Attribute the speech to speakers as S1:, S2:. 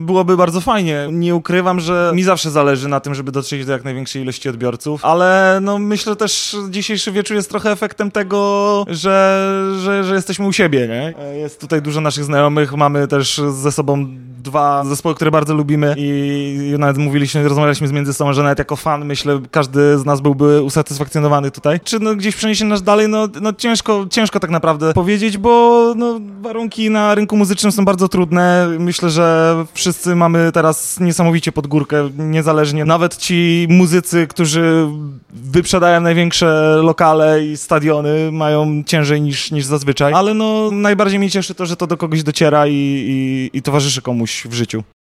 S1: Byłoby bardzo fajnie. Nie ukrywam, że mi zawsze zależy na tym, żeby dotrzeć do jak największej ilości odbiorców, ale no myślę też, dzisiejszy wieczór jest trochę efektem tego, że jesteśmy u siebie, nie? Jest tutaj dużo naszych znajomych, mamy też ze sobą dwa zespoły, które bardzo lubimy i nawet rozmawialiśmy między sobą, że nawet jako fan, myślę, każdy z nas byłby usatysfakcjonowany tutaj. Czy no gdzieś przeniesie nas dalej? No ciężko tak naprawdę powiedzieć, bo no, warunki na rynku muzycznym są bardzo trudne. Myślę, że wszyscy mamy teraz niesamowicie pod górkę, niezależnie. Nawet ci muzycy, którzy wyprzedają największe lokale i stadiony, mają ciężej niż zazwyczaj, ale no najbardziej mnie cieszy to, że to do kogoś dociera i towarzyszy komuś w życiu.